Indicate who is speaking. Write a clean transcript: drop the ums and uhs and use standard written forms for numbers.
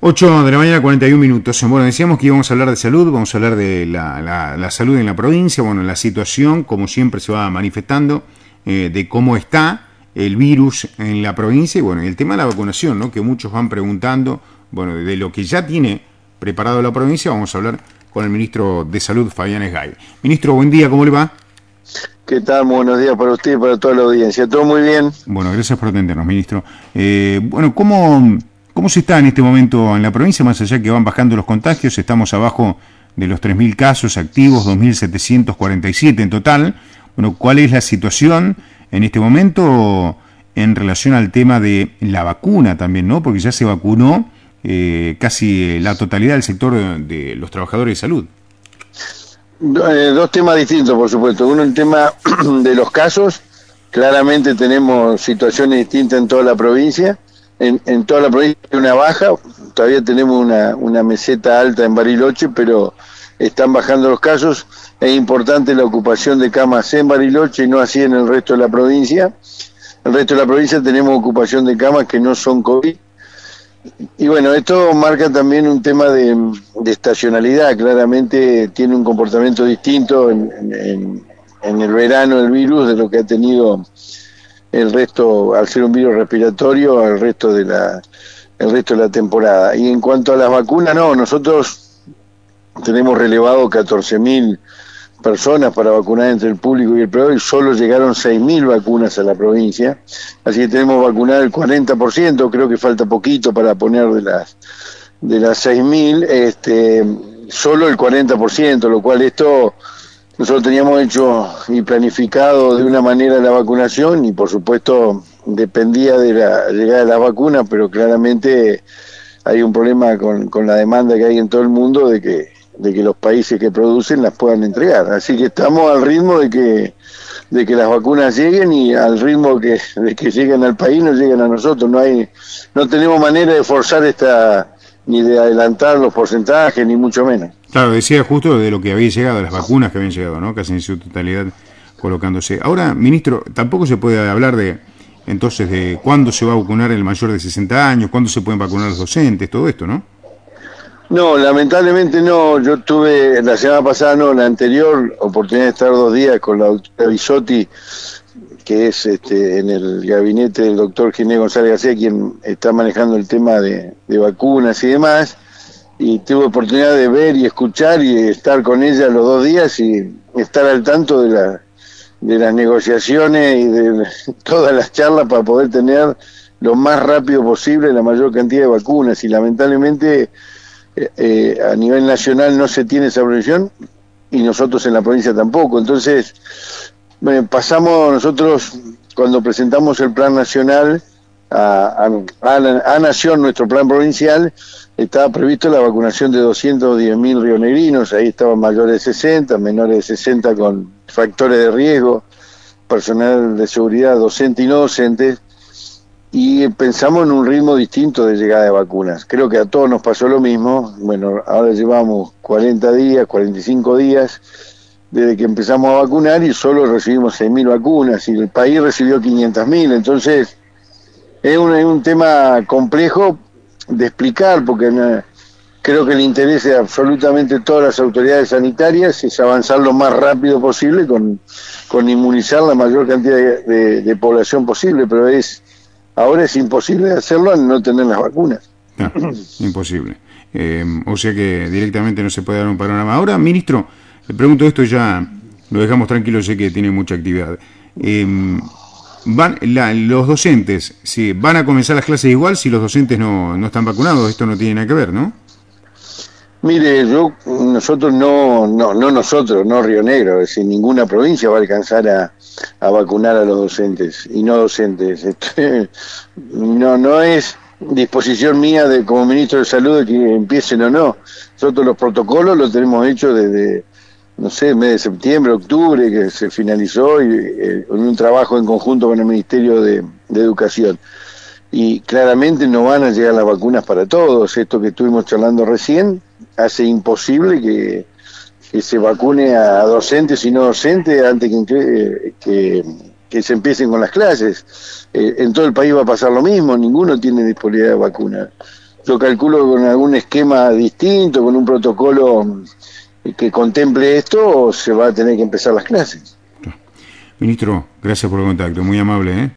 Speaker 1: 8 de la mañana, 41 minutos. Bueno, decíamos que íbamos a hablar de salud, vamos a hablar de la salud en la provincia, bueno, la situación, como siempre se va manifestando, de cómo está el virus en la provincia y bueno, el tema de la vacunación, ¿no? Que muchos van preguntando, bueno, de lo que ya tiene preparado la provincia, vamos a hablar con el ministro de Salud, Fabián Esgay. Ministro, buen día, ¿cómo le va?
Speaker 2: ¿Qué tal? Buenos días para usted y para toda la audiencia. ¿Todo muy bien?
Speaker 1: Bueno, gracias por atendernos, ministro. Bueno, ¿Cómo se está en este momento en la provincia? Más allá que van bajando los contagios, estamos abajo de los 3.000 casos activos, 2.747 en total. Bueno, ¿cuál es la situación en este momento en relación al tema de la vacuna también, ¿no? Porque ya se vacunó casi la totalidad del sector de los trabajadores de salud.
Speaker 2: Dos temas distintos, por supuesto. Uno, el tema de los casos. Claramente tenemos situaciones distintas en toda la provincia. En toda la provincia hay una baja, todavía tenemos una meseta alta en Bariloche, pero están bajando los casos. Es importante la ocupación de camas en Bariloche y no así en el resto de la provincia. En el resto de la provincia tenemos ocupación de camas que no son COVID. Y bueno, esto marca también un tema de estacionalidad. Claramente tiene un comportamiento distinto en el verano el virus de lo que ha tenido el resto, al ser un virus respiratorio, el resto de la temporada. Y en cuanto a las vacunas, no, nosotros tenemos relevado 14.000 personas para vacunar entre el público y el privado y solo llegaron 6.000 vacunas a la provincia, así que tenemos vacunado el 40%, creo que falta poquito para poner de las 6.000, solo el 40%, lo cual esto nosotros teníamos hecho y planificado de una manera la vacunación y por supuesto dependía de la llegada de las vacunas, pero claramente hay un problema con la demanda que hay en todo el mundo de que los países que producen las puedan entregar. Así que estamos al ritmo de que las vacunas lleguen y al ritmo de que lleguen al país, no lleguen a nosotros. No tenemos manera de forzar ni de adelantar los porcentajes, ni mucho menos.
Speaker 1: Claro, decía justo de lo que había llegado, de las vacunas que habían llegado, ¿no? Casi en su totalidad colocándose. Ahora, ministro, tampoco se puede hablar entonces de cuándo se va a vacunar el mayor de 60 años, cuándo se pueden vacunar los docentes, todo esto, ¿no?
Speaker 2: No, lamentablemente no. Yo tuve la semana pasada, la anterior, oportunidad de estar 2 días con la doctora Bisotti, que es en el gabinete del doctor Ginés González García, quien está manejando el tema de vacunas y demás, y tuve oportunidad de ver y escuchar y estar con ella los 2 días y estar al tanto de las negociaciones y de todas las charlas para poder tener lo más rápido posible la mayor cantidad de vacunas, y lamentablemente a nivel nacional no se tiene esa previsión y nosotros en la provincia tampoco. Entonces pasamos nosotros, cuando presentamos el plan nacional a Nación, nuestro plan provincial, estaba previsto la vacunación de 210.000 rionegrinos. Ahí estaban mayores de 60, menores de 60 con factores de riesgo, personal de seguridad, docente y no docentes, y pensamos en un ritmo distinto de llegada de vacunas. Creo que a todos nos pasó lo mismo. Bueno, ahora llevamos 40 días, 45 días desde que empezamos a vacunar y solo recibimos 6.000 vacunas y el país recibió 500.000. Entonces es un tema complejo de explicar, porque creo que el interés de absolutamente todas las autoridades sanitarias es avanzar lo más rápido posible con inmunizar la mayor cantidad de población posible, pero ahora es imposible hacerlo al no tener las vacunas.
Speaker 1: No, imposible. O sea que directamente no se puede dar un panorama. Ahora, ministro, le pregunto esto, ya lo dejamos tranquilo, sé que tiene mucha actividad. Los docentes, ¿sí, van a comenzar las clases igual si los docentes no están vacunados? Esto no tiene nada que ver, ¿no?
Speaker 2: Mire, nosotros no Río Negro, es decir, ninguna provincia va a alcanzar a vacunar a los docentes y no docentes. No es disposición mía como ministro de Salud de que empiecen o no. Nosotros los protocolos los tenemos hechos desde, mes de septiembre, octubre, que se finalizó y en un trabajo en conjunto con el Ministerio de Educación. Y claramente no van a llegar las vacunas para todos. Esto que estuvimos charlando recién hace imposible que se vacune a docentes y no docentes antes que se empiecen con las clases. En todo el país va a pasar lo mismo, ninguno tiene disponibilidad de vacuna. yo calculo que con algún esquema distinto, con un protocolo que contemple esto, se va a tener que empezar las clases.
Speaker 1: Ministro, gracias por el contacto, muy amable, ¿eh?